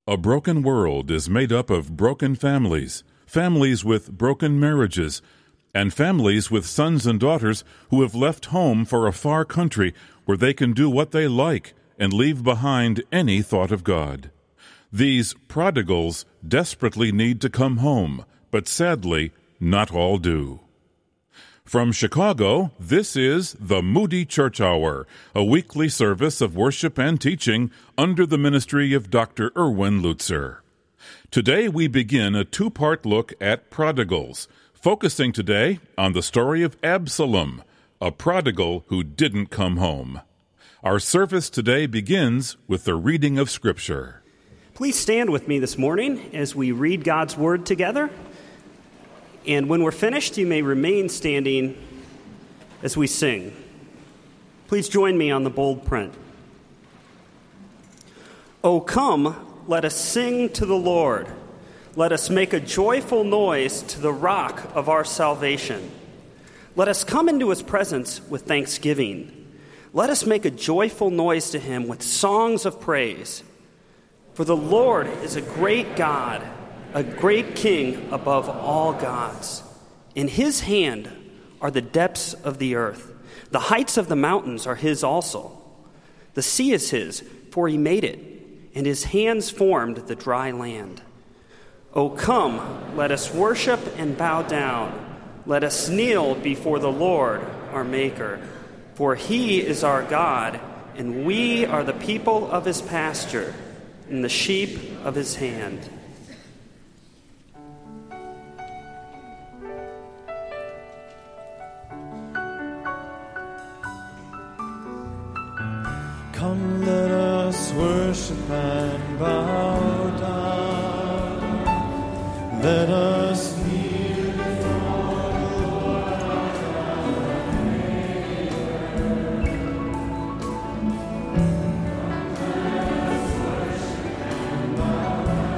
A broken world is made up of broken families, families with broken marriages, and families with sons and daughters who have left home for a far country where they can do what they like and leave behind any thought of God. These prodigals desperately need to come home, but sadly, not all do. From Chicago, this is the Moody Church Hour, a weekly service of worship and teaching under the ministry of Dr. Erwin Lutzer. Today we begin a two-part look at prodigals, focusing today on the story of Absalom, a prodigal who didn't come home. Our service today begins with the reading of Scripture. Please stand with me this morning as we read God's Word together. And when we're finished, you may remain standing as we sing. Please join me on the bold print. O come, let us sing to the Lord. Let us make a joyful noise to the rock of our salvation. Let us come into his presence with thanksgiving. Let us make a joyful noise to him with songs of praise. For the Lord is a great God, a great King above all gods. In his hand are the depths of the earth. The heights of the mountains are his also. The sea is his, for he made it, and his hands formed the dry land. O come, let us worship and bow down. Let us kneel before the Lord, our Maker. For he is our God, and we are the people of his pasture, and the sheep of his hand. Come, let us worship and bow down. Let us kneel before the Lord our Maker. Let us worship and bow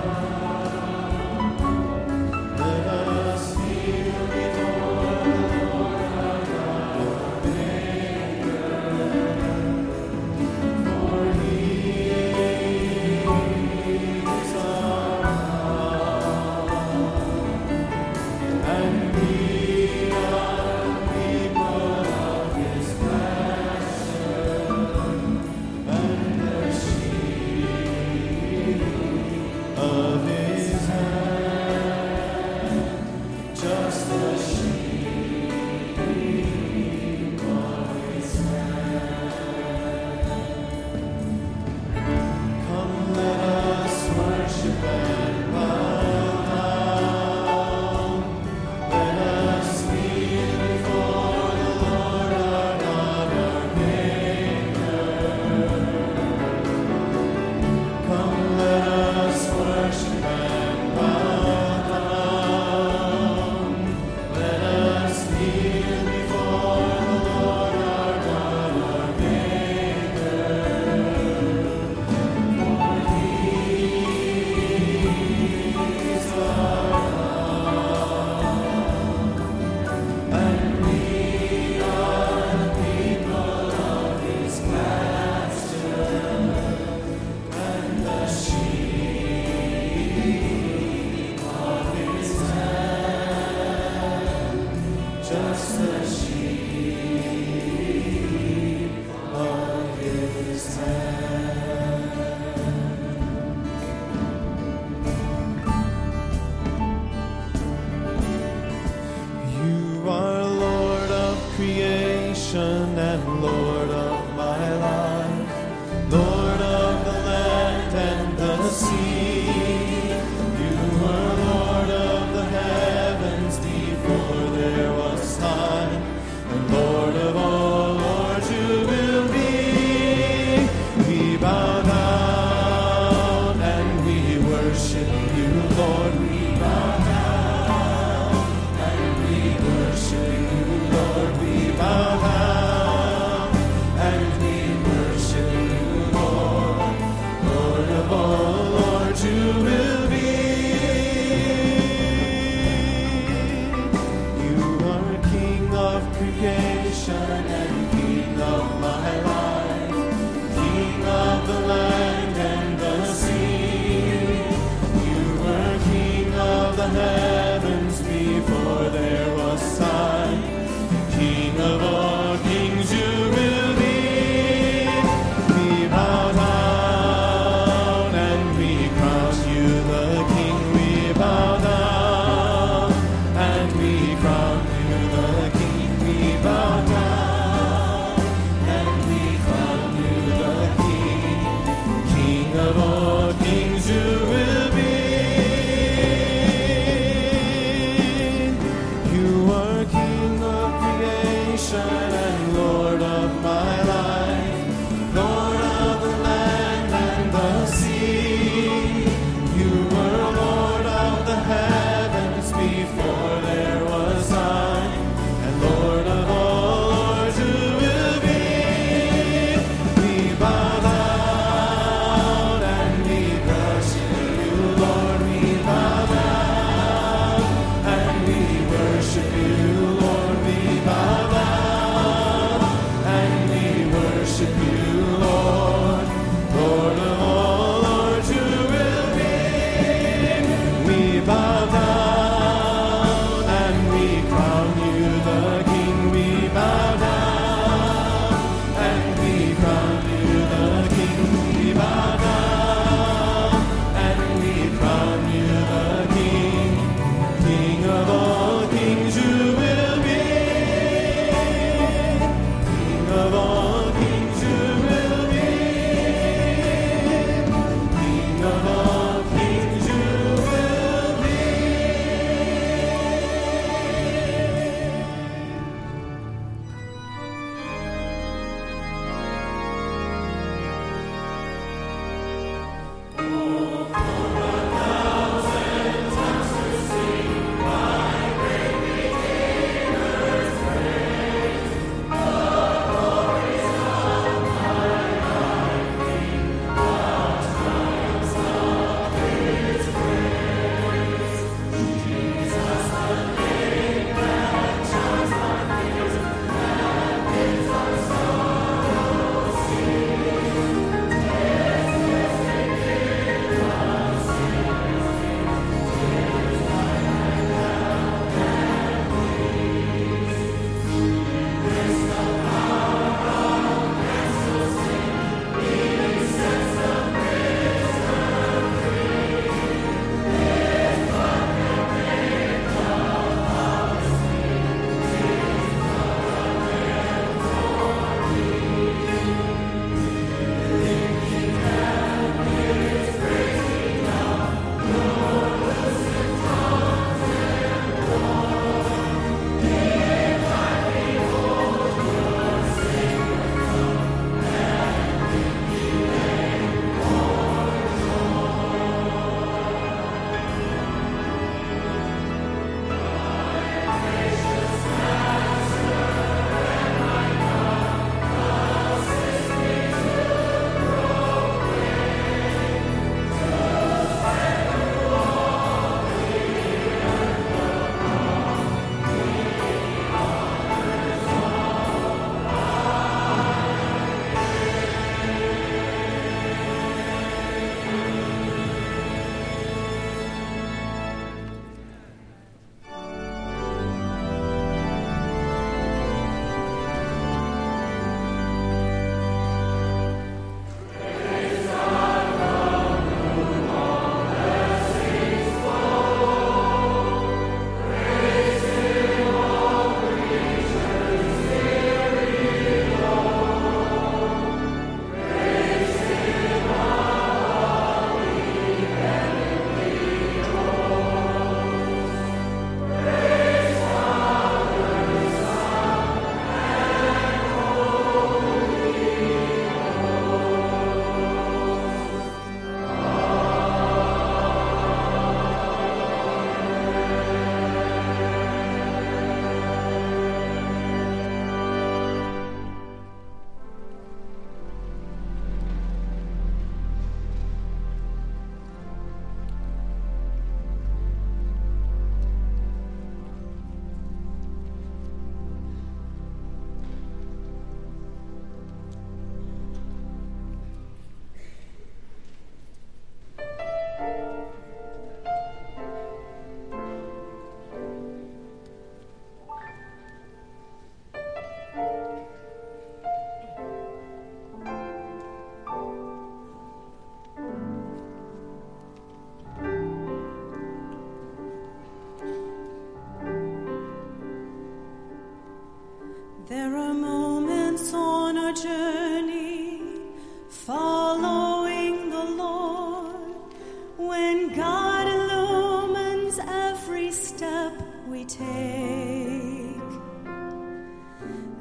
down. Let us kneel before the Lord our Maker. For he is our God.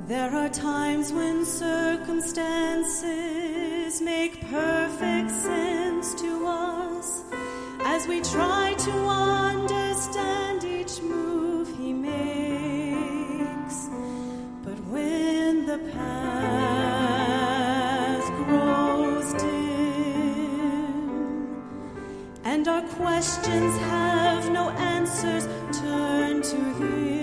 There are times when circumstances make perfect sense to us as we try to understand each move he makes. But when the path grows dim and our questions have no answers, turn to him.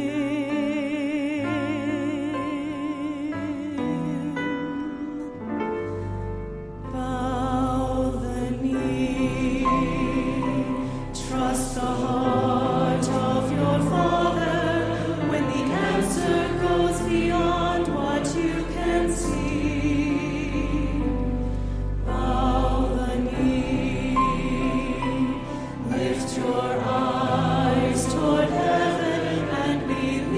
Trust the heart of your Father when the answer goes beyond what you can see. Bow the knee, lift your eyes toward heaven and believe.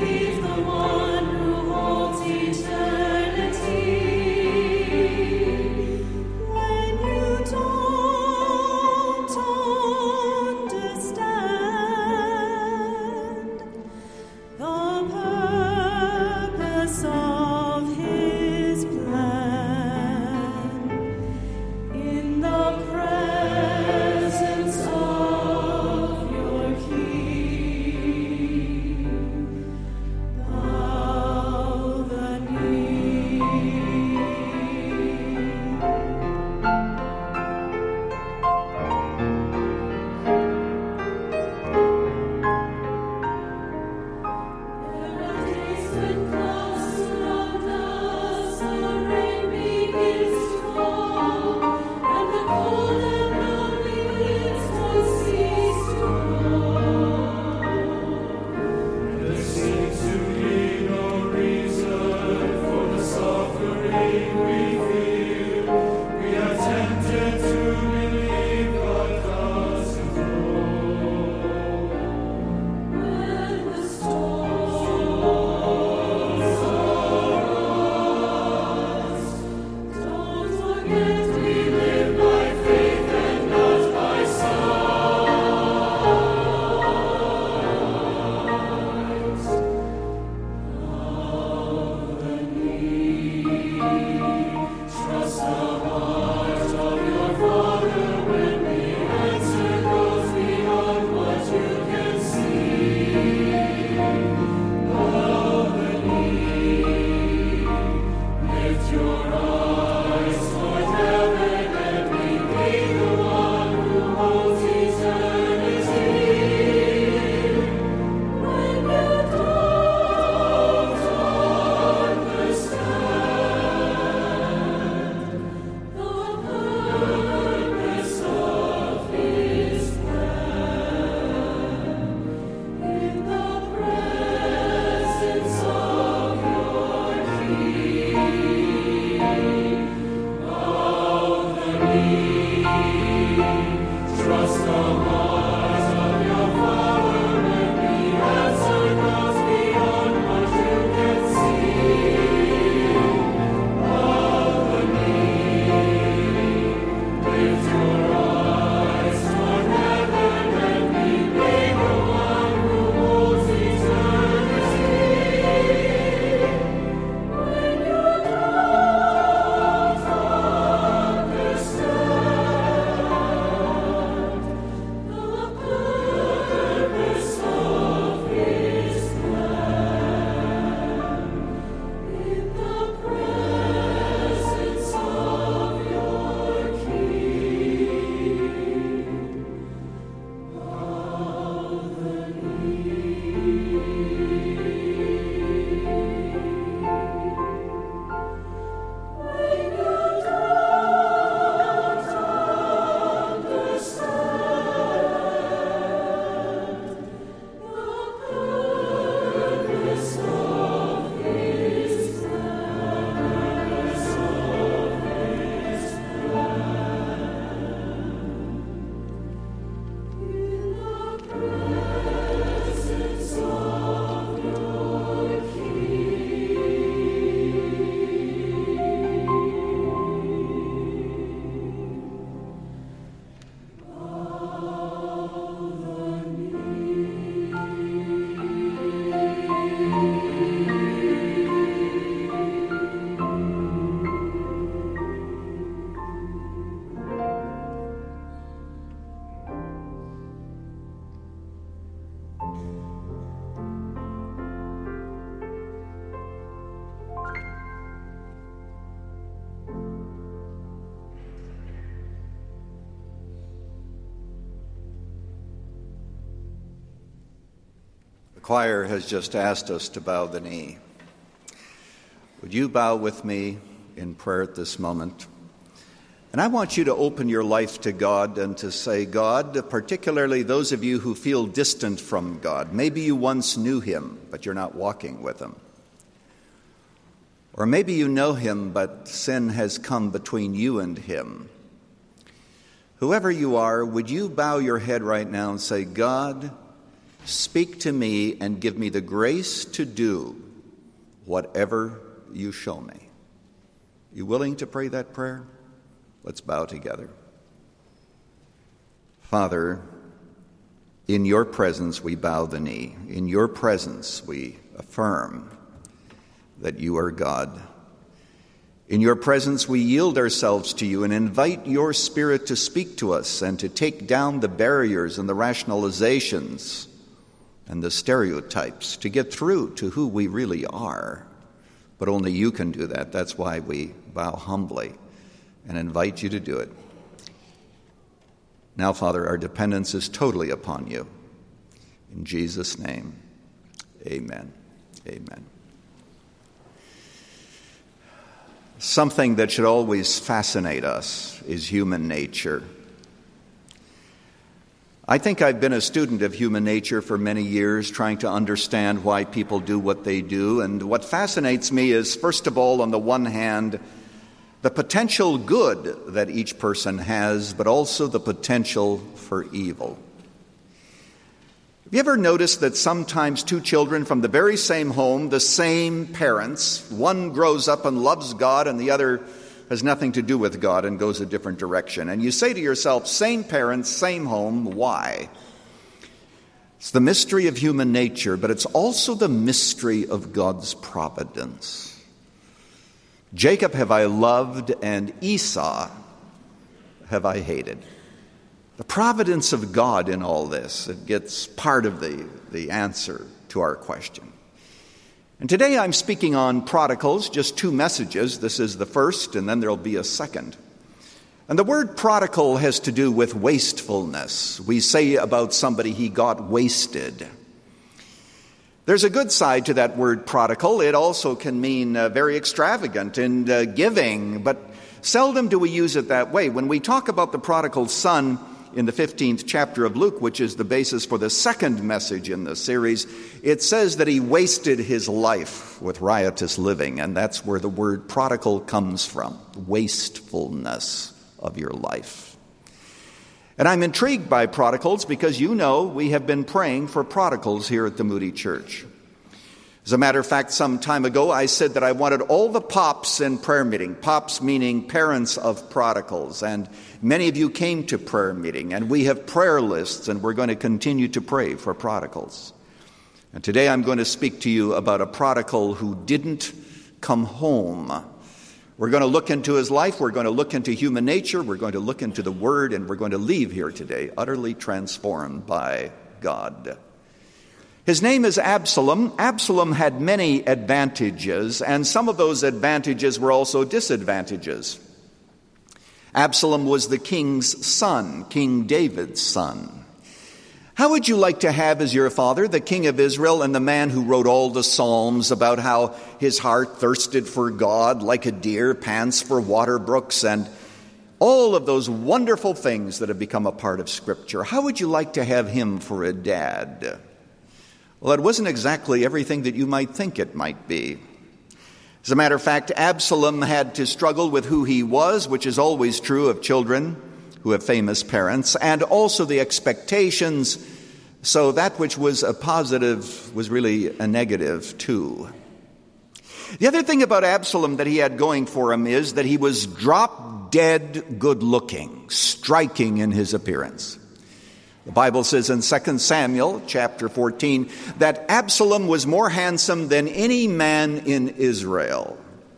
choir has just asked us to bow the knee. Would you bow with me in prayer at this moment? And I want you to open your life to God and to say, God, particularly those of you who feel distant from God, maybe you once knew him, but you're not walking with him. Or maybe you know him, but sin has come between you and him. Whoever you are, would you bow your head right now and say, God, speak to me and give me the grace to do whatever you show me. You willing to pray that prayer? Let's bow together. Father, in your presence we bow the knee. In your presence we affirm that you are God. In your presence we yield ourselves to you and invite your Spirit to speak to us and to take down the barriers and the rationalizations and the stereotypes to get through to who we really are. But only you can do that. That's why we bow humbly and invite you to do it. Now, Father, our dependence is totally upon you. In Jesus' name, amen. Amen. Something that should always fascinate us is human nature. I think I've been a student of human nature for many years, trying to understand why people do what they do. And what fascinates me is, first of all, on the one hand, the potential good that each person has, but also the potential for evil. Have you ever noticed that sometimes two children from the very same home, the same parents, one grows up and loves God and the other has nothing to do with God and goes a different direction? And you say to yourself, same parents, same home, why? It's the mystery of human nature, but it's also the mystery of God's providence. Jacob have I loved, and Esau have I hated. The providence of God in all this, it gets part of the answer to our question. And today I'm speaking on prodigals, just two messages. This is the first, and then there'll be a second. And the word prodigal has to do with wastefulness. We say about somebody, he got wasted. There's a good side to that word prodigal. It also can mean very extravagant and giving, but seldom do we use it that way. When we talk about the prodigal son in the 15th chapter of Luke, which is the basis for the second message in the series, it says that he wasted his life with riotous living, and that's where the word prodigal comes from, wastefulness of your life. And I'm intrigued by prodigals because you know we have been praying for prodigals here at the Moody Church. As a matter of fact, some time ago I said that I wanted all the pops in prayer meeting, pops meaning parents of prodigals, and many of you came to prayer meeting, and we have prayer lists, and we're going to continue to pray for prodigals. And today I'm going to speak to you about a prodigal who didn't come home. We're going to look into his life, we're going to look into human nature, we're going to look into the Word, and we're going to leave here today utterly transformed by God. His name is Absalom. Absalom had many advantages, and some of those advantages were also disadvantages. Absalom was the king's son, King David's son. How would you like to have as your father the king of Israel and the man who wrote all the Psalms about how his heart thirsted for God like a deer pants for water brooks, and all of those wonderful things that have become a part of Scripture? How would you like to have him for a dad? Well, it wasn't exactly everything that you might think it might be. As a matter of fact, Absalom had to struggle with who he was, which is always true of children who have famous parents, and also the expectations. So that which was a positive was really a negative too. The other thing about Absalom that he had going for him is that he was drop-dead good-looking, striking in his appearance. The Bible says in 2 Samuel chapter 14 that Absalom was more handsome than any man in Israel.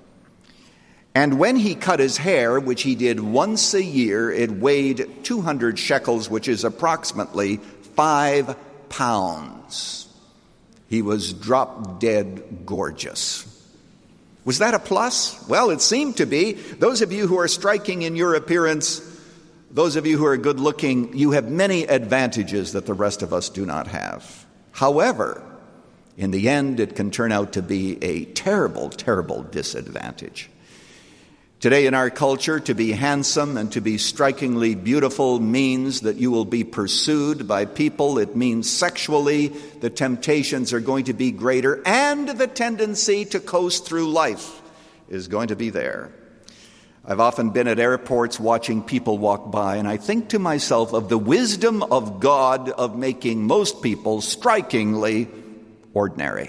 And when he cut his hair, which he did once a year, it weighed 200 shekels, which is approximately 5 pounds. He was drop-dead gorgeous. Was that a plus? Well, it seemed to be. Those of you who are striking in your appearance, those of you who are good-looking, you have many advantages that the rest of us do not have. However, In the end, it can turn out to be a terrible, terrible disadvantage. Today in our culture, to be handsome and to be strikingly beautiful means that you will be pursued by people. It means sexually the temptations are going to be greater, and the tendency to coast through life is going to be there. I've often been at airports watching people walk by, and I think to myself of the wisdom of God of making most people strikingly ordinary.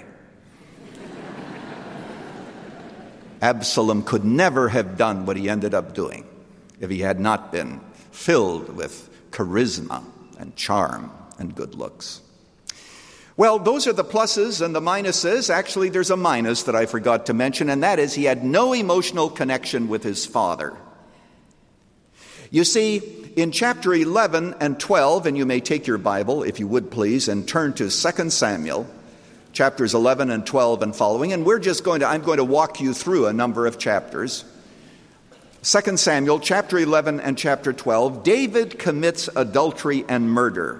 Absalom could never have done what he ended up doing if he had not been filled with charisma and charm and good looks. Well, those are the pluses and the minuses. Actually, there's a minus that I forgot to mention, and that is he had no emotional connection with his father. You see, in chapter 11 and 12, and you may take your Bible, if you would please, and turn to 2 Samuel, chapters 11 and 12 and following, and I'm going to walk you through a number of chapters. 2 Samuel, chapter 11 and chapter 12, David commits adultery and murder.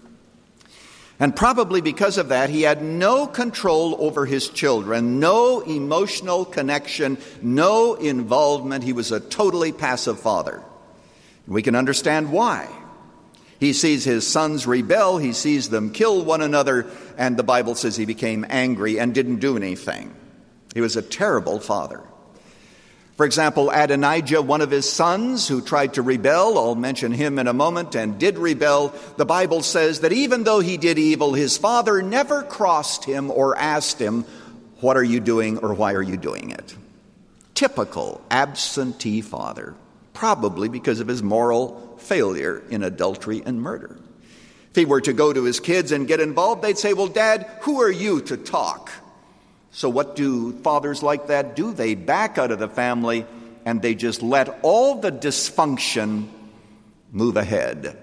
And probably because of that, he had no control over his children, no emotional connection, no involvement. He was a totally passive father. We can understand why. He sees his sons rebel, he sees them kill one another, and the Bible says he became angry and didn't do anything. He was a terrible father. For example, Adonijah, one of his sons who tried to rebel, I'll mention him in a moment, and did rebel, the Bible says that even though he did evil, his father never crossed him or asked him, "What are you doing?" or "Why are you doing it?" Typical absentee father, probably because of his moral failure in adultery and murder. If he were to go to his kids and get involved, they'd say, "Well, Dad, who are you to talk?" So what do fathers like that do? They back out of the family and they just let all the dysfunction move ahead.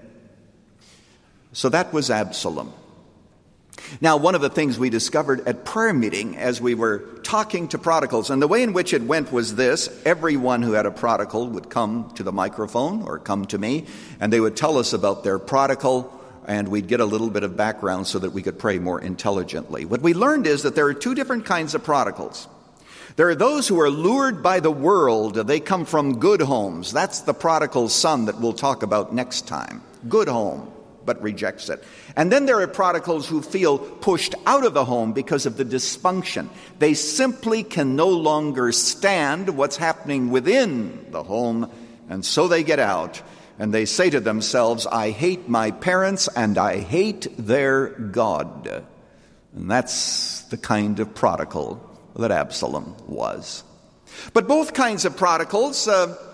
So that was Absalom. Now, one of the things we discovered at prayer meeting as we were talking to prodigals, and the way in which it went was this: everyone who had a prodigal would come to the microphone or come to me, and they would tell us about their prodigal, and we'd get a little bit of background so that we could pray more intelligently. What we learned is that there are two different kinds of prodigals. There are those who are lured by the world. They come from good homes. That's the prodigal son that we'll talk about next time. Good home, but rejects it. And then there are prodigals who feel pushed out of the home because of the dysfunction. They simply can no longer stand what's happening within the home, and so they get out. And they say to themselves, "I hate my parents and I hate their God." And that's the kind of prodigal that Absalom was. But both kinds of prodigals,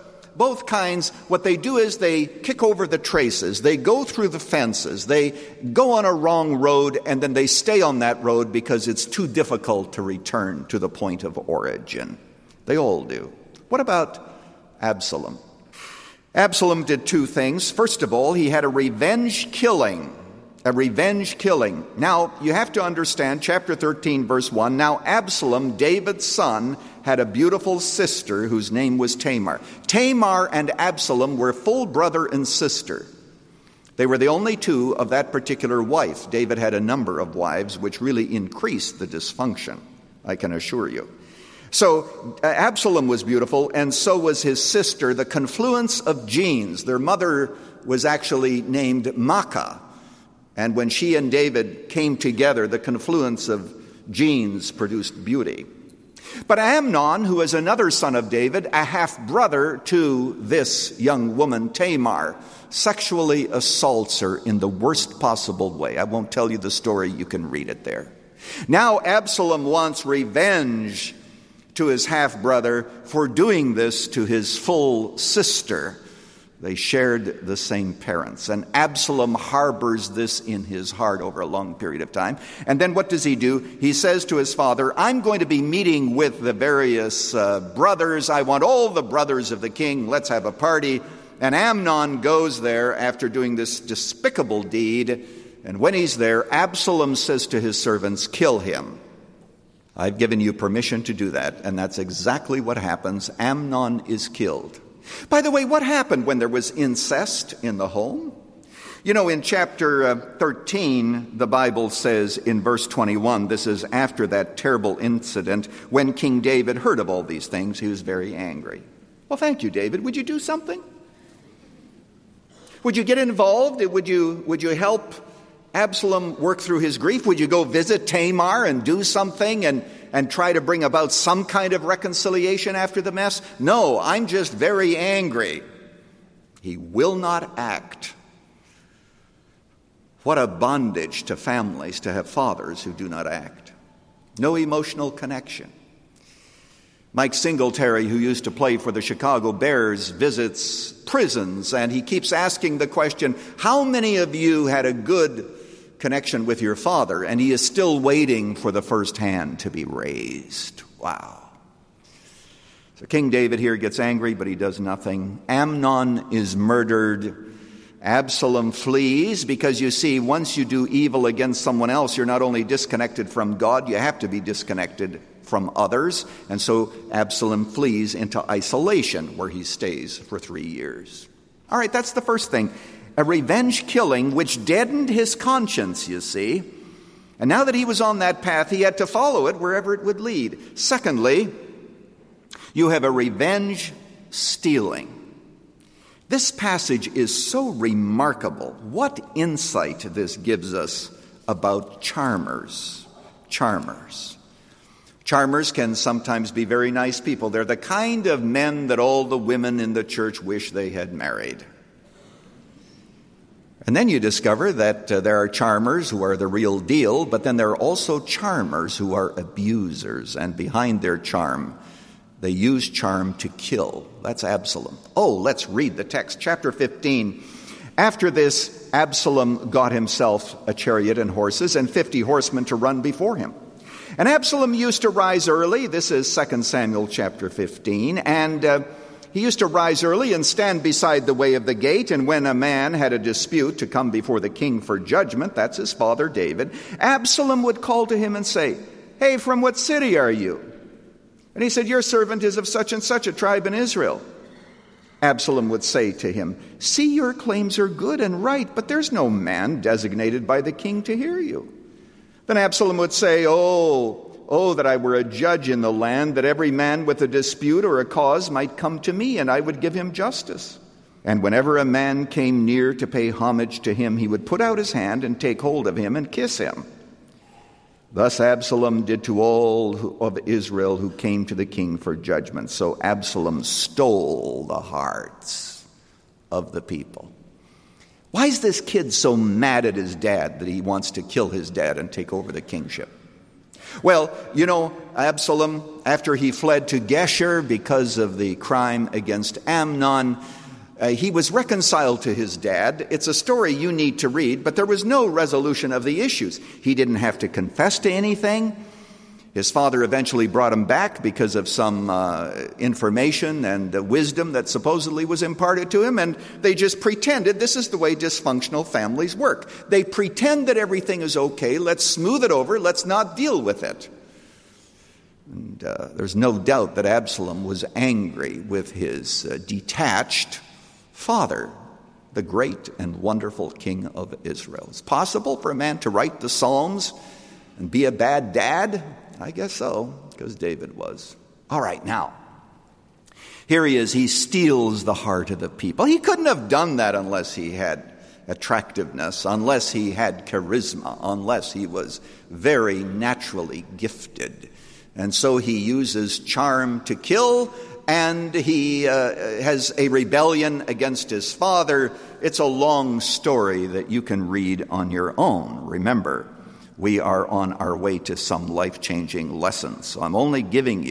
what they do is they kick over the traces. They go through the fences. They go on a wrong road, and then they stay on that road because it's too difficult to return to the point of origin. They all do. What about Absalom? Absalom did two things. First of all, he had a revenge killing. Now, you have to understand, chapter 13, verse 1, "Now Absalom, David's son, had a beautiful sister whose name was Tamar." Tamar and Absalom were full brother and sister. They were the only two of that particular wife. David had a number of wives, which really increased the dysfunction, I can assure you. So Absalom was beautiful, and so was his sister, the confluence of genes. Their mother was actually named Maacah. And when she and David came together, the confluence of genes produced beauty. But Amnon, who is another son of David, a half-brother to this young woman, Tamar, sexually assaults her in the worst possible way. I won't tell you the story. You can read it there. Now Absalom wants revenge to his half-brother for doing this to his full sister. They shared the same parents. And Absalom harbors this in his heart over a long period of time. And then what does he do? He says to his father, "I'm going to be meeting with the various brothers. I want all the brothers of the king. Let's have a party." And Amnon goes there after doing this despicable deed. And when he's there, Absalom says to his servants, "Kill him. I've given you permission to do that." And that's exactly what happens. Amnon is killed. By the way, what happened when there was incest in the home? You know, in chapter 13, the Bible says in verse 21, this is after that terrible incident, when King David heard of all these things, he was very angry. Well, thank you, David. Would you do something? Would you get involved? Would you help Absalom work through his grief? Would you go visit Tamar and do something and try to bring about some kind of reconciliation after the mess? No, I'm just very angry. He will not act. What a bondage to families to have fathers who do not act. No emotional connection. Mike Singletary, who used to play for the Chicago Bears, visits prisons, and he keeps asking the question, how many of you had a good connection with your father? And he is still waiting for the first hand to be raised. Wow. So King David here gets angry, but he does nothing. Amnon is murdered. Absalom flees, because you see, once you do evil against someone else, you're not only disconnected from God, you have to be disconnected from others. And so Absalom flees into isolation, where he stays for 3 years. All right, that's the first thing. A revenge killing which deadened his conscience, you see. And now that he was on that path, he had to follow it wherever it would lead. Secondly, you have a revenge stealing. This passage is so remarkable. What insight this gives us about charmers. Charmers can sometimes be very nice people. They're the kind of men that all the women in the church wish they had married. And then you discover that there are charmers who are the real deal, but then there are also charmers who are abusers, and behind their charm, they use charm to kill. That's Absalom. Oh, let's read the text. Chapter 15. After this, Absalom got himself a chariot and horses and 50 horsemen to run before him. And Absalom used to rise early. This is 2 Samuel chapter 15. And he used to rise early and stand beside the way of the gate. And when a man had a dispute to come before the king for judgment, that's his father David, Absalom would call to him and say, "Hey, from what city are you?" And he said, "Your servant is of such and such a tribe in Israel." Absalom would say to him, "See, your claims are good and right, but there's no man designated by the king to hear you." Then Absalom would say, Oh, that I were a judge in the land, that every man with a dispute or a cause might come to me, and I would give him justice. And whenever a man came near to pay homage to him, he would put out his hand and take hold of him and kiss him. Thus Absalom did to all of Israel who came to the king for judgment. So Absalom stole the hearts of the people. Why is this kid so mad at his dad that he wants to kill his dad and take over the kingship? Well, you know, Absalom, after he fled to Geshur because of the crime against Amnon, he was reconciled to his dad. It's a story you need to read, but there was no resolution of the issues. He didn't have to confess to anything. His father eventually brought him back because of some information and wisdom that supposedly was imparted to him, and they just pretended. This is the way dysfunctional families work. They pretend that everything is okay. Let's smooth it over. Let's not deal with it. And there's no doubt that Absalom was angry with his detached father, the great and wonderful king of Israel. It's possible for a man to write the Psalms and be a bad dad? I guess so, because David was. All right, now, here he is. He steals the heart of the people. He couldn't have done that unless he had attractiveness, unless he had charisma, unless he was very naturally gifted. And so he uses charm to kill, and he has a rebellion against his father. It's a long story that you can read on your own. Remember, we are on our way to some life-changing lessons. So I'm only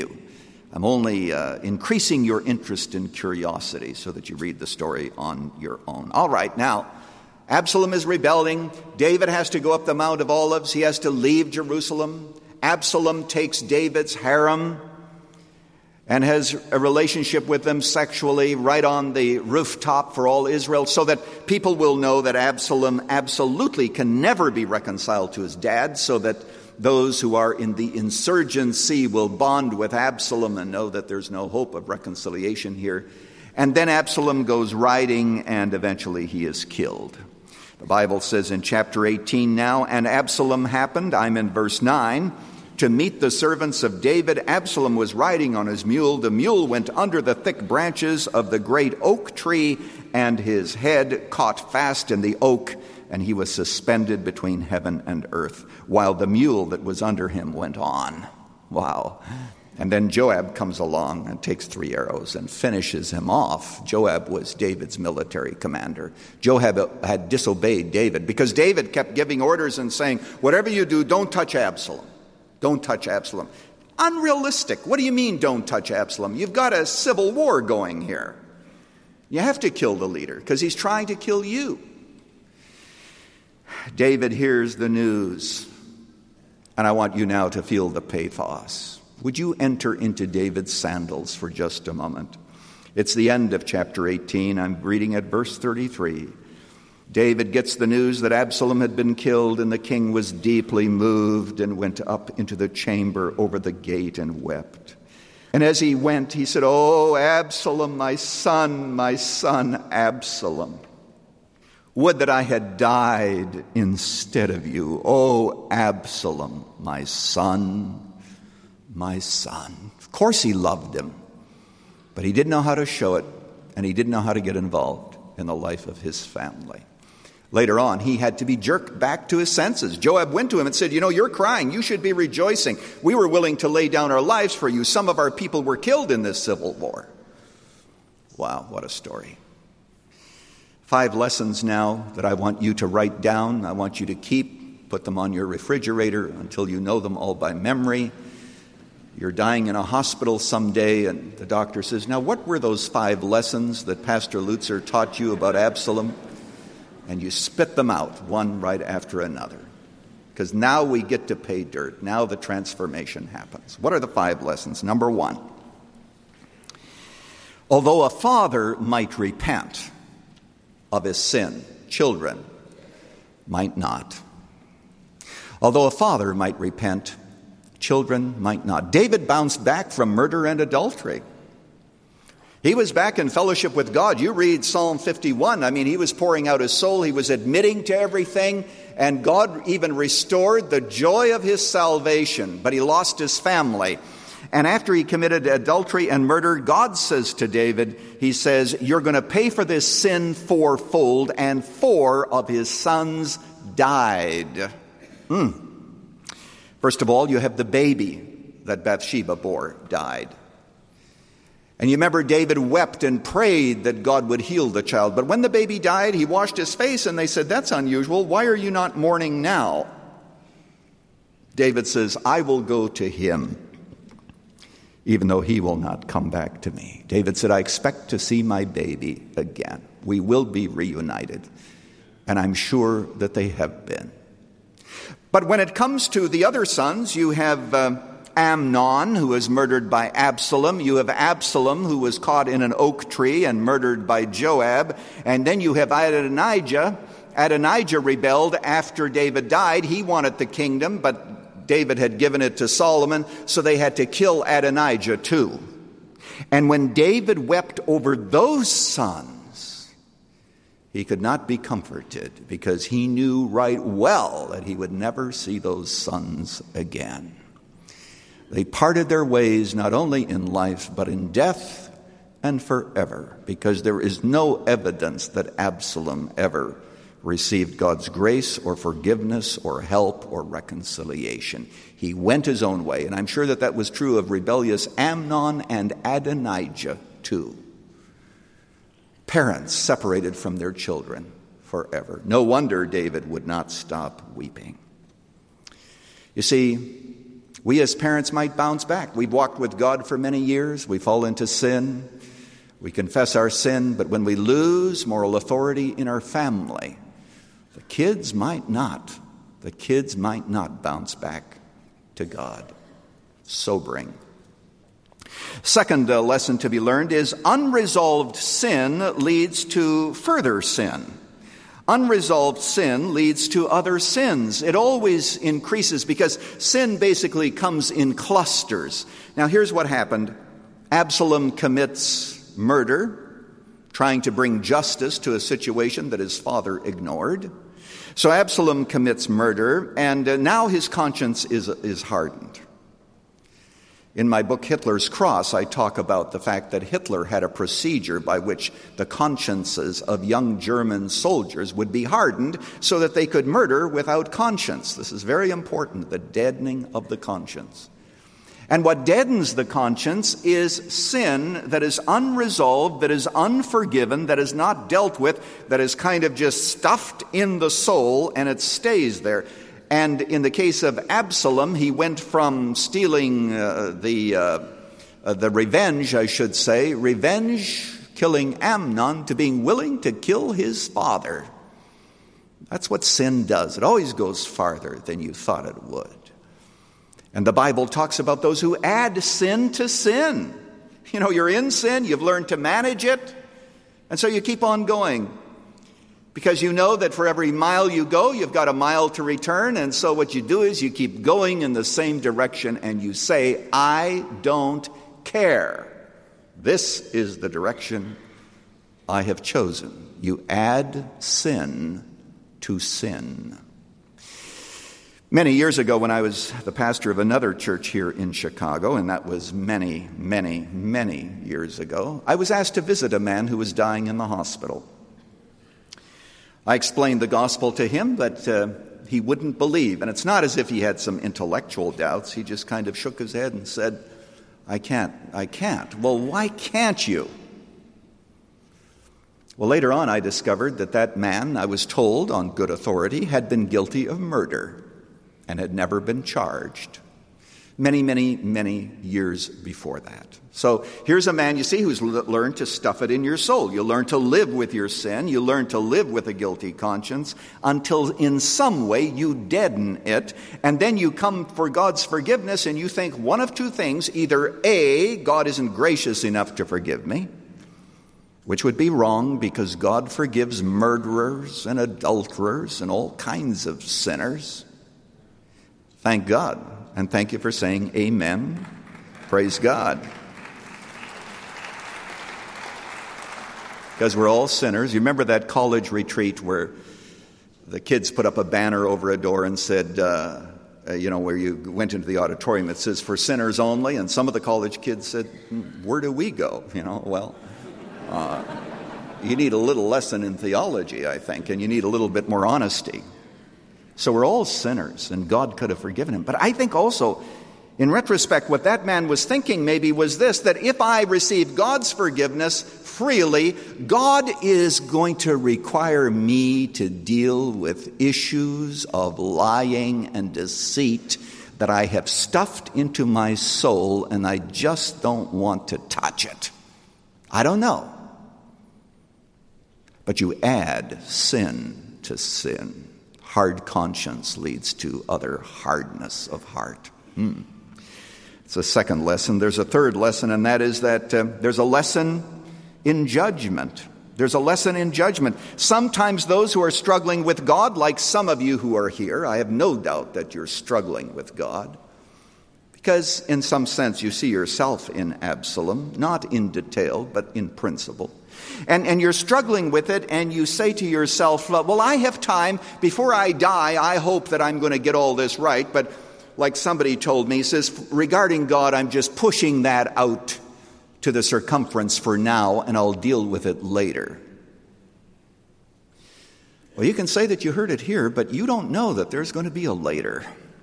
increasing your interest and curiosity so that you read the story on your own. All right, now, Absalom is rebelling. David has to go up the Mount of Olives. He has to leave Jerusalem. Absalom takes David's harem and has a relationship with them sexually right on the rooftop for all Israel, so that people will know that Absalom absolutely can never be reconciled to his dad, so that those who are in the insurgency will bond with Absalom and know that there's no hope of reconciliation here. And then Absalom goes riding, and eventually he is killed. The Bible says in chapter 18 now, and Absalom happened, I'm in verse 9, to meet the servants of David. Absalom was riding on his mule. The mule went under the thick branches of the great oak tree, and his head caught fast in the oak, and he was suspended between heaven and earth, while the mule that was under him went on. Wow. And then Joab comes along and takes 3 arrows and finishes him off. Joab was David's military commander. Joab had disobeyed David because David kept giving orders and saying, whatever you do, don't touch Absalom. Don't touch Absalom. Unrealistic. What do you mean, don't touch Absalom? You've got a civil war going here. You have to kill the leader because he's trying to kill you. David hears the news, and I want you now to feel the pathos. Would you enter into David's sandals for just a moment? It's the end of chapter 18. I'm reading at verse 33. David gets the news that Absalom had been killed, and the king was deeply moved and went up into the chamber over the gate and wept. And as he went, he said, "Oh, Absalom, my son, Absalom. Would that I had died instead of you. Oh, Absalom, my son, my son." Of course he loved him, but he didn't know how to show it, and he didn't know how to get involved in the life of his family. Later on, he had to be jerked back to his senses. Joab went to him and said, "You're crying. You should be rejoicing. We were willing to lay down our lives for you. Some of our people were killed in this civil war." Wow, what a story. 5 lessons now that I want you to write down. I want you to put them on your refrigerator until you know them all by memory. You're dying in a hospital someday, and the doctor says, "Now, what were those 5 lessons that Pastor Lutzer taught you about Absalom?" And you spit them out, one right after another. Because now we get to pay dirt. Now the transformation happens. What are the 5 lessons? Number 1. Although a father might repent of his sin, children might not. Although a father might repent, children might not. David bounced back from murder and adultery. He was back in fellowship with God. You read Psalm 51. He was pouring out his soul. He was admitting to everything. And God even restored the joy of his salvation. But he lost his family. And after he committed adultery and murder, God says to David, he says, "You're going to pay for this sin 4-fold." And 4 of his sons died. First of all, you have the baby that Bathsheba bore died. And you remember David wept and prayed that God would heal the child. But when the baby died, he washed his face, and they said, "That's unusual. Why are you not mourning now?" David says, "I will go to him, even though he will not come back to me." David said, "I expect to see my baby again. We will be reunited." And I'm sure that they have been. But when it comes to the other sons, you have Amnon, who was murdered by Absalom. You have Absalom, who was caught in an oak tree and murdered by Joab. And then you have Adonijah. Adonijah rebelled after David died. He wanted the kingdom, but David had given it to Solomon, so they had to kill Adonijah too. And when David wept over those sons, he could not be comforted because he knew right well that he would never see those sons again. They parted their ways not only in life but in death and forever, because there is no evidence that Absalom ever received God's grace or forgiveness or help or reconciliation. He went his own way, and I'm sure that was true of rebellious Amnon and Adonijah too. Parents separated from their children forever. No wonder David would not stop weeping. You see, we as parents might bounce back. We've walked with God for many years. We fall into sin. We confess our sin. But when we lose moral authority in our family, the kids might not bounce back to God. Sobering. Second lesson to be learned is unresolved sin leads to further sin. Unresolved sin leads to other sins. It always increases because sin basically comes in clusters. Now here's what happened. Absalom commits murder, trying to bring justice to a situation that his father ignored. So Absalom commits murder, and now his conscience is hardened. In my book, Hitler's Cross, I talk about the fact that Hitler had a procedure by which the consciences of young German soldiers would be hardened so that they could murder without conscience. This is very important, the deadening of the conscience. And what deadens the conscience is sin that is unresolved, that is unforgiven, that is not dealt with, that is kind of just stuffed in the soul, and it stays there. And in the case of Absalom, he went from stealing the revenge, I should say, revenge, killing Amnon, to being willing to kill his father. That's what sin does. It always goes farther than you thought it would. And the Bible talks about those who add sin to sin. You know, you're in sin, you've learned to manage it, and so you keep on going. Because you know that for every mile you go, you've got a mile to return, and so what you do is you keep going in the same direction, and you say, I don't care. This is the direction I have chosen. You add sin to sin. Many years ago, when I was the pastor of another church here in Chicago, and that was many, many, many years ago, I was asked to visit a man who was dying in the hospital. I explained the gospel to him, but he wouldn't believe. And it's not as if he had some intellectual doubts. He just kind of shook his head and said, I can't. Well, why can't you? Well, later on, I discovered that man, I was told on good authority, had been guilty of murder and had never been charged. Many, many, many years before that. So here's a man, you see, who's learned to stuff it in your soul. You learn to live with your sin. You learn to live with a guilty conscience until in some way you deaden it. And then you come for God's forgiveness and you think one of two things. Either A, God isn't gracious enough to forgive me, which would be wrong because God forgives murderers and adulterers and all kinds of sinners. Thank God. And thank you for saying amen. Praise God. Because we're all sinners. You remember that college retreat where the kids put up a banner over a door and said, where you went into the auditorium, it says, for sinners only. And some of the college kids said, where do we go? You need a little lesson in theology, I think, and you need a little bit more honesty. So we're all sinners, and God could have forgiven him. But I think also, in retrospect, what that man was thinking maybe was this, that if I receive God's forgiveness freely, God is going to require me to deal with issues of lying and deceit that I have stuffed into my soul, and I just don't want to touch it. I don't know. But you add sin to sin. Hard conscience leads to other hardness of heart. It's a second lesson. There's a third lesson, and that is that there's a lesson in judgment. There's a lesson in judgment. Sometimes those who are struggling with God, like some of you who are here, I have no doubt that you're struggling with God, because in some sense you see yourself in Absalom, not in detail, but in principle. And you're struggling with it, and you say to yourself, well, I have time. Before I die, I hope that I'm going to get all this right. But like somebody told me, he says, regarding God, I'm just pushing that out to the circumference for now, and I'll deal with it later. Well, you can say that you heard it here, but you don't know that there's going to be a later.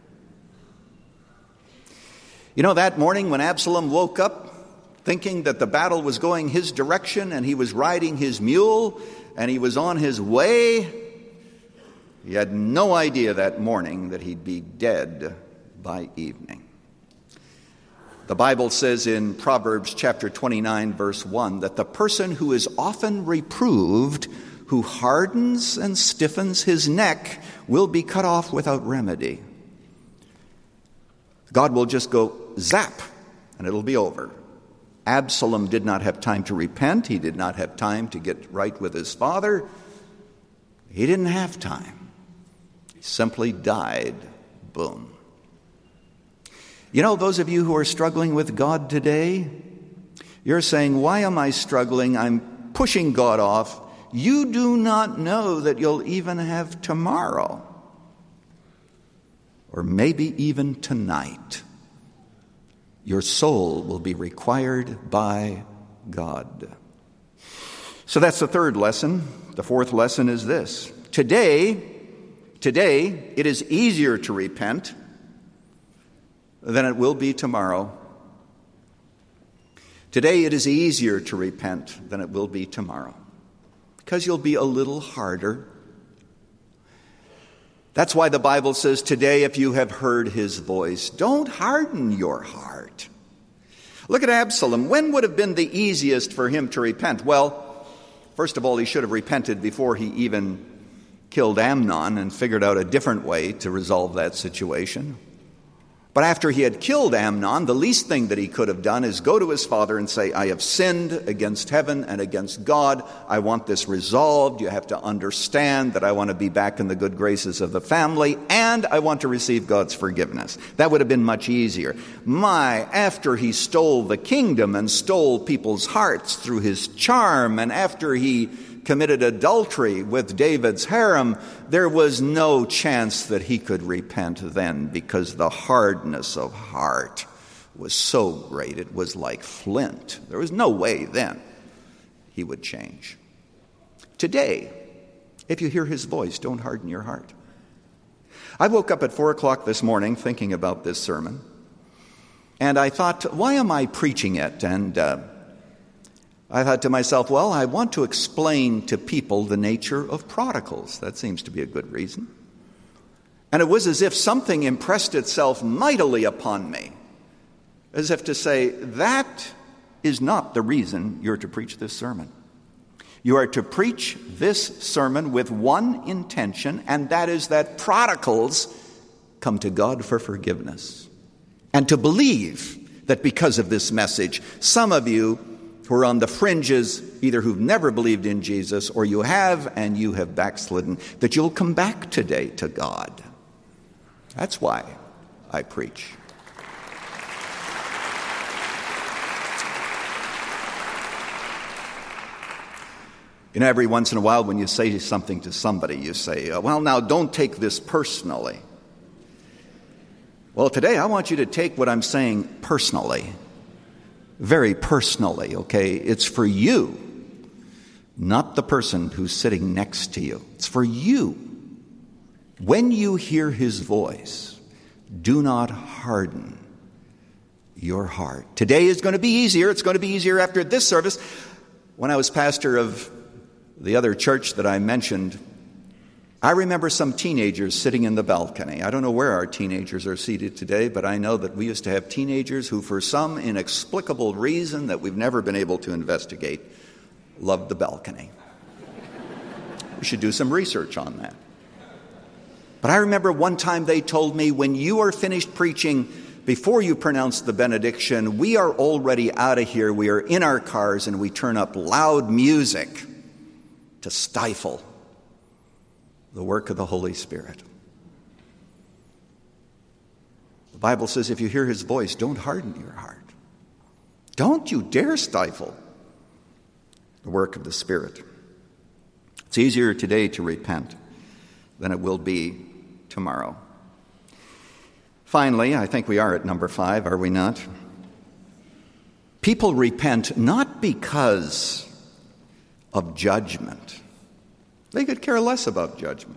You know, that morning when Absalom woke up, thinking that the battle was going his direction and he was riding his mule and he was on his way, he had no idea that morning that he'd be dead by evening. The Bible says in Proverbs chapter 29, verse 1, that the person who is often reproved, who hardens and stiffens his neck, will be cut off without remedy. God will just go zap, and it'll be over. Absalom did not have time to repent. He did not have time to get right with his father. He didn't have time. He simply died. Boom. You know, those of you who are struggling with God today, you're saying, why am I struggling? I'm pushing God off. you do not know that you'll even have tomorrow, or maybe even tonight. Your soul will be required by God. So that's the third lesson. The fourth lesson is this. Today, it is easier to repent than it will be tomorrow. Today, it is easier to repent than it will be tomorrow, because you'll be a little harder. That's why the Bible says, today, if you have heard his voice, don't harden your heart. Look at Absalom. When would have been the easiest for him to repent? Well, first of all, he should have repented before he even killed Amnon and figured out a different way to resolve that situation. But after he had killed Amnon, the least thing that he could have done is go to his father and say, I have sinned against heaven and against God. I want this resolved. You have to understand that I want to be back in the good graces of the family, and I want to receive God's forgiveness. That would have been much easier. After he stole the kingdom and stole people's hearts through his charm, and after he committed adultery with David's harem, there was no chance that he could repent then, because the hardness of heart was so great. It was like flint. There was no way then he would change. Today, if you hear his voice, don't harden your heart. I woke up at 4 o'clock this morning thinking about this sermon, and I thought, why am I preaching it? And I thought to myself, well, I want to explain to people the nature of prodigals. That seems to be a good reason. And it was as if something impressed itself mightily upon me, as if to say, that is not the reason you're to preach this sermon. You are to preach this sermon with one intention, and that is that prodigals come to God for forgiveness. And to believe that because of this message, some of you who are on the fringes, either who've never believed in Jesus or you have and you have backslidden, that you'll come back today to God. That's why I preach. You know, every once in a while when you say something to somebody, you say, well, now don't take this personally. Well, today I want you to take what I'm saying personally. Very personally, okay? It's for you, not the person who's sitting next to you. It's for you. When you hear his voice, do not harden your heart. Today is going to be easier. It's going to be easier after this service. When I was pastor of the other church that I mentioned, I remember some teenagers sitting in the balcony. I don't know where our teenagers are seated today, but I know that we used to have teenagers who, for some inexplicable reason that we've never been able to investigate, loved the balcony. We should do some research on that. But I remember one time they told me, when you are finished preaching, before you pronounce the benediction, we are already out of here. We are in our cars and we turn up loud music to stifle the work of the Holy Spirit. The Bible says if you hear his voice, don't harden your heart. Don't you dare stifle the work of the Spirit. It's easier today to repent than it will be tomorrow. Finally, I think we are at number 5, are we not? People repent not because of judgment. They could care less about judgment.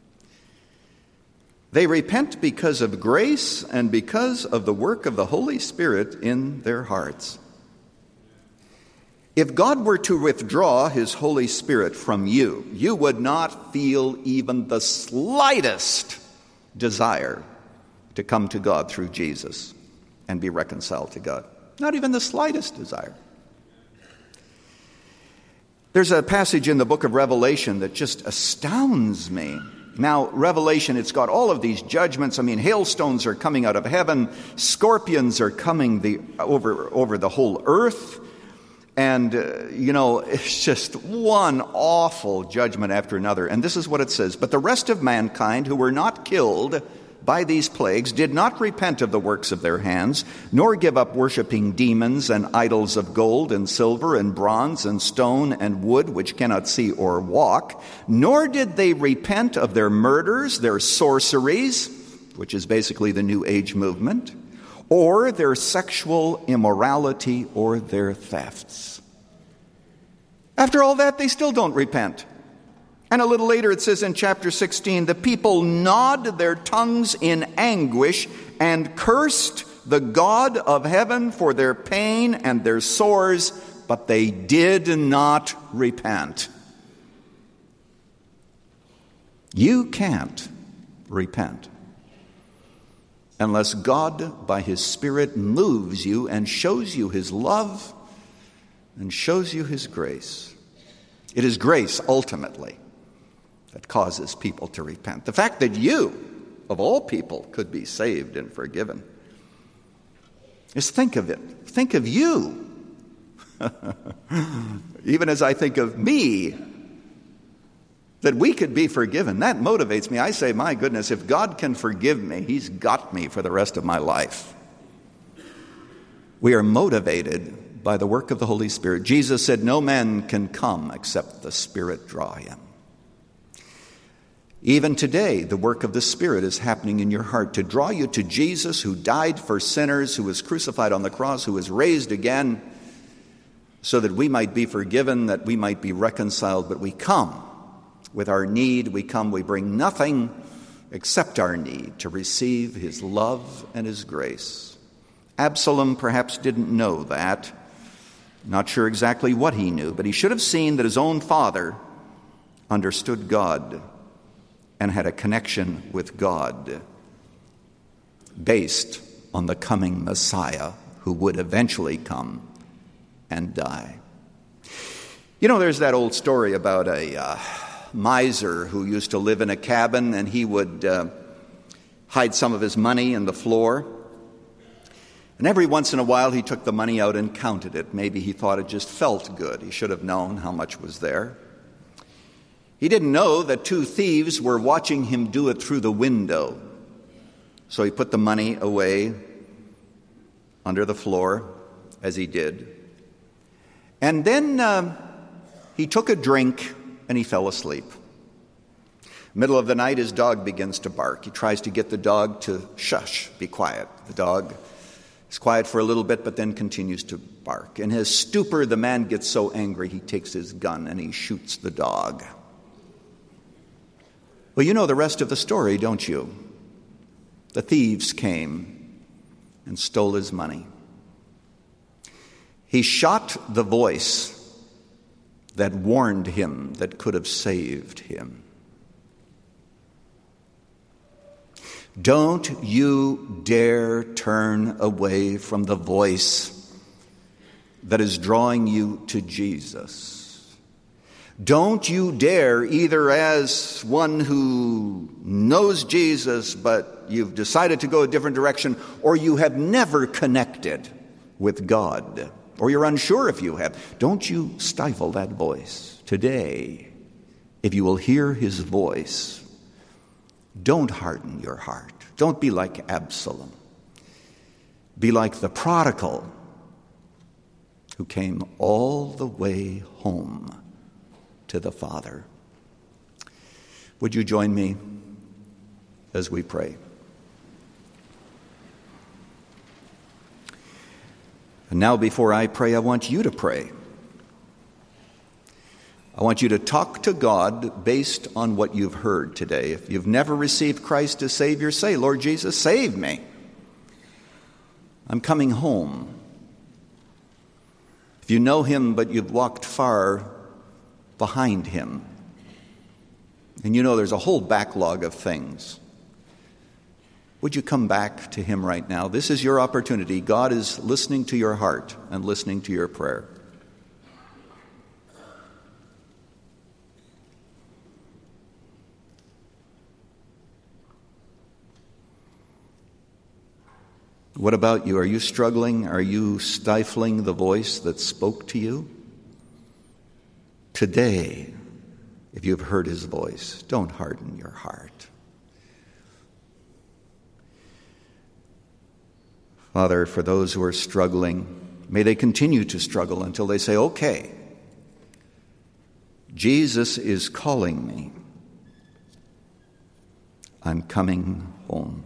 They repent because of grace and because of the work of the Holy Spirit in their hearts. If God were to withdraw his Holy Spirit from you, you would not feel even the slightest desire to come to God through Jesus and be reconciled to God. Not even the slightest desire. There's a passage in the book of Revelation that just astounds me. Now, Revelation, it's got all of these judgments. I mean, hailstones are coming out of heaven. Scorpions are coming over the whole earth. And, it's just one awful judgment after another. And this is what it says. But the rest of mankind who were not killed by these plagues did not repent of the works of their hands, nor give up worshiping demons and idols of gold and silver and bronze and stone and wood, which cannot see or walk, nor did they repent of their murders, their sorceries, which is basically the New Age movement, or their sexual immorality or their thefts. After all that, they still don't repent. And a little later it says in chapter 16, the people gnawed their tongues in anguish and cursed the God of heaven for their pain and their sores, but they did not repent. You can't repent unless God, by His Spirit, moves you and shows you His love and shows you His grace. It is grace, ultimately, that causes people to repent. The fact that you, of all people, could be saved and forgiven. Just think of it. Think of you. Even as I think of me, that we could be forgiven. That motivates me. I say, my goodness, if God can forgive me, He's got me for the rest of my life. We are motivated by the work of the Holy Spirit. Jesus said, no man can come except the Spirit draw him. Even today, the work of the Spirit is happening in your heart to draw you to Jesus, who died for sinners, who was crucified on the cross, who was raised again, so that we might be forgiven, that we might be reconciled. But we come with our need. We come, we bring nothing except our need to receive His love and His grace. Absalom perhaps didn't know that. Not sure exactly what he knew, but he should have seen that his own father understood God and had a connection with God based on the coming Messiah who would eventually come and die. You know, there's that old story about a miser who used to live in a cabin, and he would hide some of his money in the floor. And every once in a while he took the money out and counted it. Maybe he thought it just felt good. He should have known how much was there. He didn't know that 2 thieves were watching him do it through the window. So he put the money away under the floor, as he did. And then he took a drink and he fell asleep. Middle of the night, his dog begins to bark. He tries to get the dog to shush, be quiet. The dog is quiet for a little bit, but then continues to bark. In his stupor, the man gets so angry, he takes his gun and he shoots the dog. Well, you know the rest of the story, don't you? The thieves came and stole his money. He shot the voice that warned him, that could have saved him. Don't you dare turn away from the voice that is drawing you to Jesus. Don't you dare, either as one who knows Jesus, but you've decided to go a different direction, or you have never connected with God, or you're unsure if you have. Don't you stifle that voice. Today, if you will hear His voice, don't harden your heart. Don't be like Absalom. Be like the prodigal who came all the way home to the Father. Would you join me as we pray? And now, before I pray, I want you to pray. I want you to talk to God based on what you've heard today. If you've never received Christ as Savior, say, Lord Jesus, save me. I'm coming home. If you know Him, but you've walked far behind Him, and you know there's a whole backlog of things, would you come back to Him right now? This is your opportunity. God is listening to your heart and listening to your prayer. What about you? Are you struggling? Are you stifling the voice that spoke to you? Today, if you've heard His voice, don't harden your heart. Father, for those who are struggling, may they continue to struggle until they say, okay, Jesus is calling me. I'm coming home.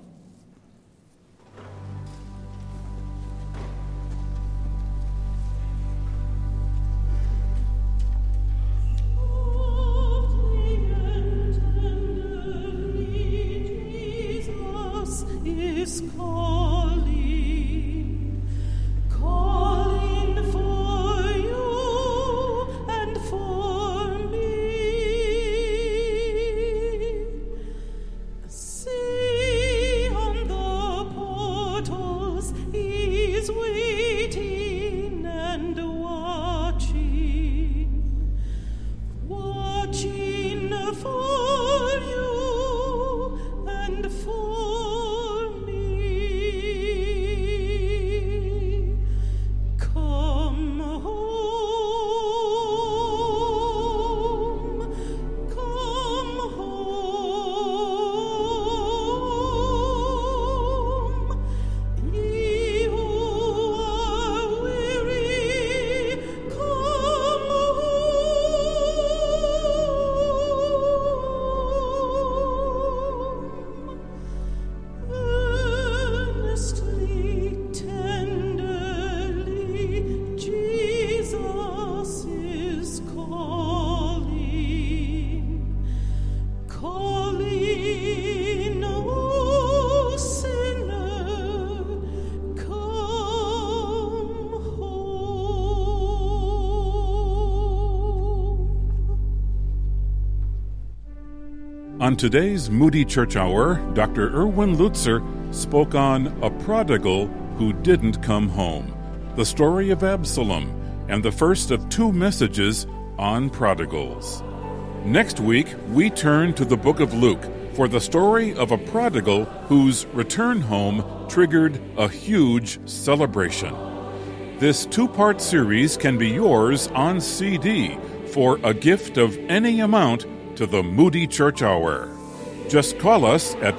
On today's Moody Church Hour, Dr. Erwin Lutzer spoke on a prodigal who didn't come home, the story of Absalom, and the first of two messages on prodigals. Next week, we turn to the book of Luke for the story of a prodigal whose return home triggered a huge celebration. This two-part series can be yours on CD for a gift of any amount to the Moody Church Hour. Just call us at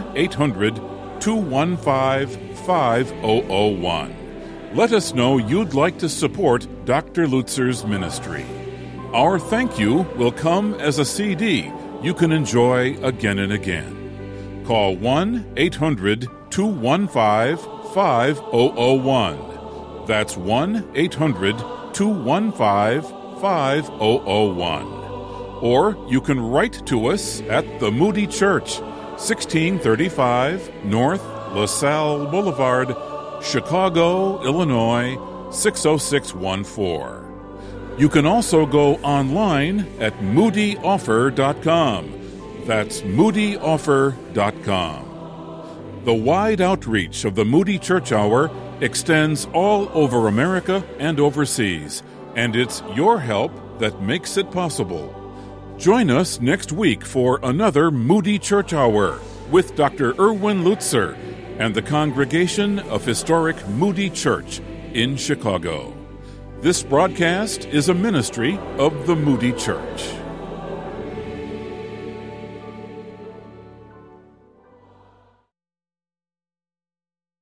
1-800-215-5001. Let us know you'd like to support Dr. Lutzer's ministry. Our thank you will come as a CD you can enjoy again and again. Call 1-800-215-5001. That's 1-800-215-5001. Or you can write to us at the Moody Church, 1635 North LaSalle Boulevard, Chicago, Illinois, 60614. You can also go online at moodyoffer.com. That's moodyoffer.com. The wide outreach of the Moody Church Hour extends all over America and overseas, and it's your help that makes it possible. Join us next week for another Moody Church Hour with Dr. Erwin Lutzer and the congregation of historic Moody Church in Chicago. This broadcast is a ministry of the Moody Church.